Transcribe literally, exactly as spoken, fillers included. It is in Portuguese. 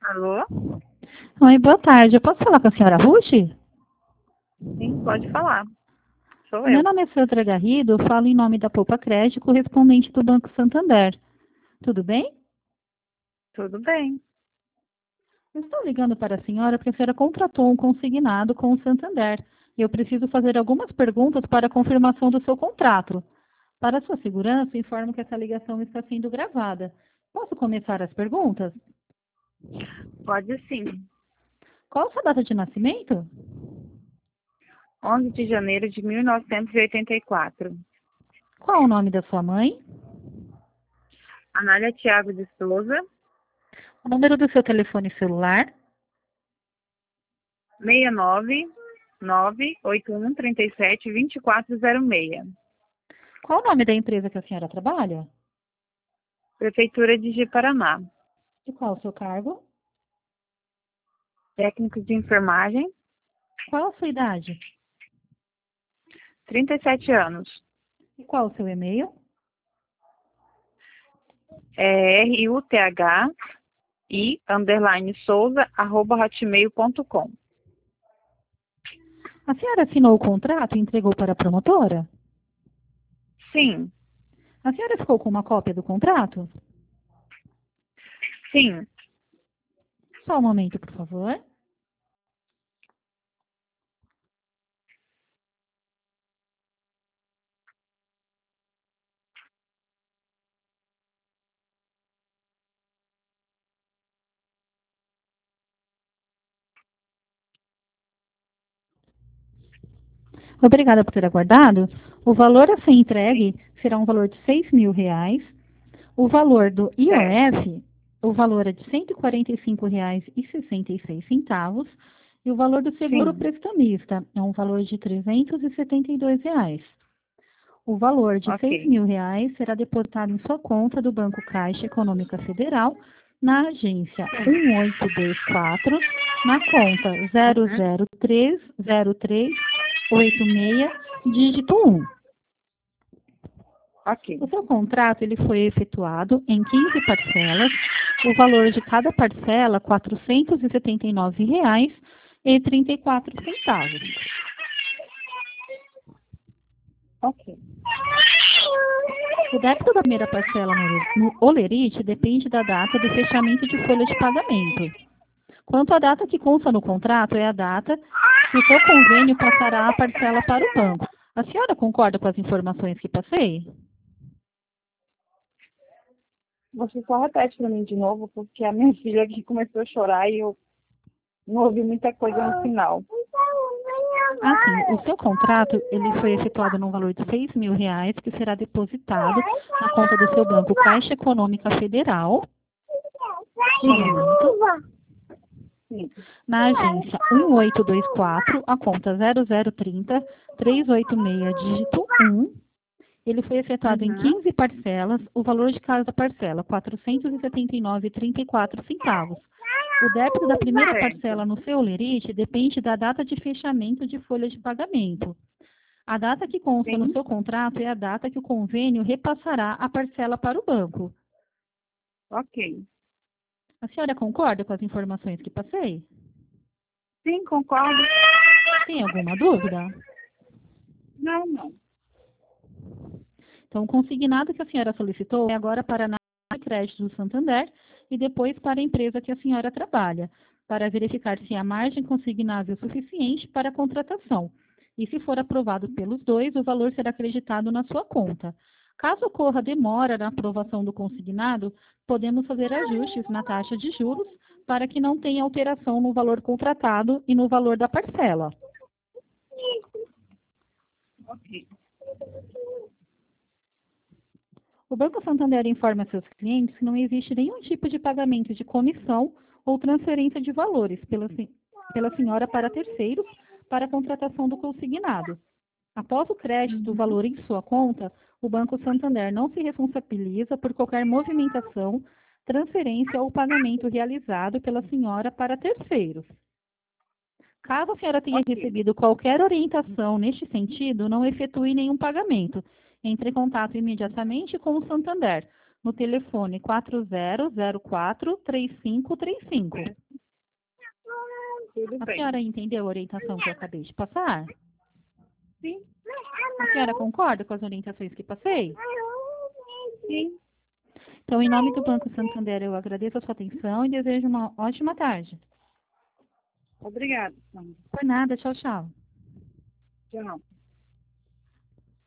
Alô? Oi, boa tarde. Eu posso falar com a senhora Ruth? Sim, pode falar. Sou Meu eu. nome é Sandra Garrido, eu falo em nome da Poupa Crédito, correspondente do Banco Santander. Tudo bem? Tudo bem. Eu estou ligando para a senhora porque a senhora contratou um consignado com o Santander. E eu preciso fazer algumas perguntas para a confirmação do seu contrato. Para sua segurança, informo que essa ligação está sendo gravada. Posso começar as perguntas? Pode sim. Qual a sua data de nascimento? onze de janeiro de mil novecentos e oitenta e quatro. Qual o nome da sua mãe? Anália Thiago de Souza, O número do seu telefone celular? seis nove nove oito um três sete dois quatro zero seis. Qual o nome da empresa que a senhora trabalha? Prefeitura de Ji-Paraná. E qual o seu cargo? Técnico de enfermagem, Qual a sua idade? trinta e sete anos. E qual o seu e-mail? É R U T H I underline Souza arroba hotmail ponto com. A senhora assinou o contrato e entregou para a promotora? Sim, A senhora ficou com uma cópia do contrato? sim. Só um momento, por favor. Obrigada por ter aguardado. O valor a ser entregue será um valor de seis mil reais. O valor do Certo. I O F, o valor é de cento e quarenta e cinco reais e sessenta e seis centavos. E o valor do seguro Sim. prestamista é um valor de trezentos e setenta e dois reais. O valor de seis Ok. mil reais será depositado em sua conta do Banco Caixa Econômica Federal, na agência um oito dois quatro, na conta zero Uhum. zero três zero três oito seis, dígito um. Ok. O seu contrato ele foi efetuado em quinze parcelas. O valor de cada parcela, quatrocentos e setenta e nove reais e trinta e quatro centavos. Ok. O débito da primeira parcela no, no Olerite depende da data do fechamento de folha de pagamento. Quanto à data que consta no contrato, é a data que o seu convênio passará a parcela para o banco. A senhora concorda com as informações que passei? Você só repete para mim de novo, porque a minha filha aqui começou a chorar e eu não ouvi muita coisa no final. Assim, o seu contrato ele foi efetuado num valor de seis mil reais, que será depositado na conta do seu banco Caixa Econômica Federal. Um momento. Sim. Na agência um oito dois quatro, a conta zero zero três zero três oito seis, dígito um. Ele foi efetuado em Uhum. quinze parcelas, o valor de cada parcela, quatrocentos e setenta e nove reais e trinta e quatro centavos. O débito da primeira Certo. parcela no seu lerite depende da data de fechamento de folha de pagamento. A data que consta no Sim. seu contrato é a data que o convênio repassará a parcela para o banco. Ok. A senhora concorda com as informações que passei? Sim, concordo. Tem alguma dúvida? Não, não. Então, o consignado que a senhora solicitou é agora para a crédito do Santander e depois para a empresa que a senhora trabalha, para verificar se há margem consignável suficiente para a contratação. E se for aprovado pelos dois, o valor será acreditado na sua conta. Caso ocorra demora na aprovação do consignado, podemos fazer ajustes na taxa de juros para que não tenha alteração no valor contratado e no valor da parcela. Ok. O Banco Santander informa a seus clientes que não existe nenhum tipo de pagamento de comissão ou transferência de valores pela, pela senhora para terceiros para a contratação do consignado. Após o crédito do Uhum. valor em sua conta, o Banco Santander não se responsabiliza por qualquer movimentação, transferência ou pagamento realizado pela senhora para terceiros. Caso a senhora tenha Ok. recebido qualquer orientação neste sentido, não efetue nenhum pagamento. Entre em contato imediatamente com o Santander. no telefone quatro zero zero quatro, três cinco três cinco. Tudo A bem. senhora entendeu a orientação que eu acabei de passar? Sim. A senhora concorda com as orientações que passei? Sim. Então, em nome do Banco Santander, eu agradeço a sua atenção e desejo uma ótima tarde. Obrigada, Sandra. Por nada, tchau, tchau. Tchau.